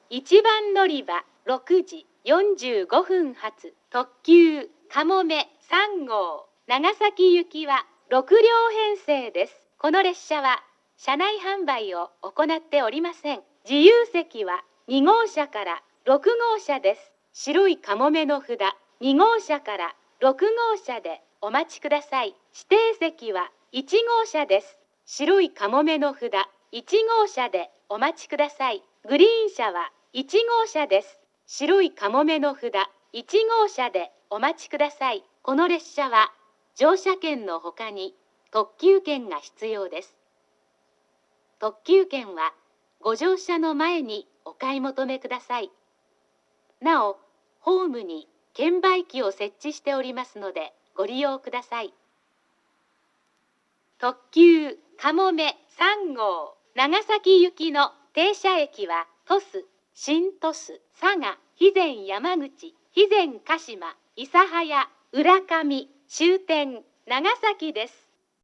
1番乗り場6時45分発特急かもめ3号長崎行きは6両編成です。この列車は車内販売を行っておりません。自由席は2号車から6号車です。白いかもめの札2号車から6号車でお待ちください。指定席は1号車です。白いかもめの札1号車でお待ちください。グリーン車は1号車です。白いかもめの札1号車でお待ちください。この列車は乗車券のほかに特急券が必要です。特急券はご乗車の前にお買い求めください。なお、ホームに券売機を設置しておりますのでご利用ください。特急かもめ3号長崎行きの停車駅は鳥栖、新鳥栖、佐賀、肥前山口、肥前鹿島、諫早、浦上、終点長崎です。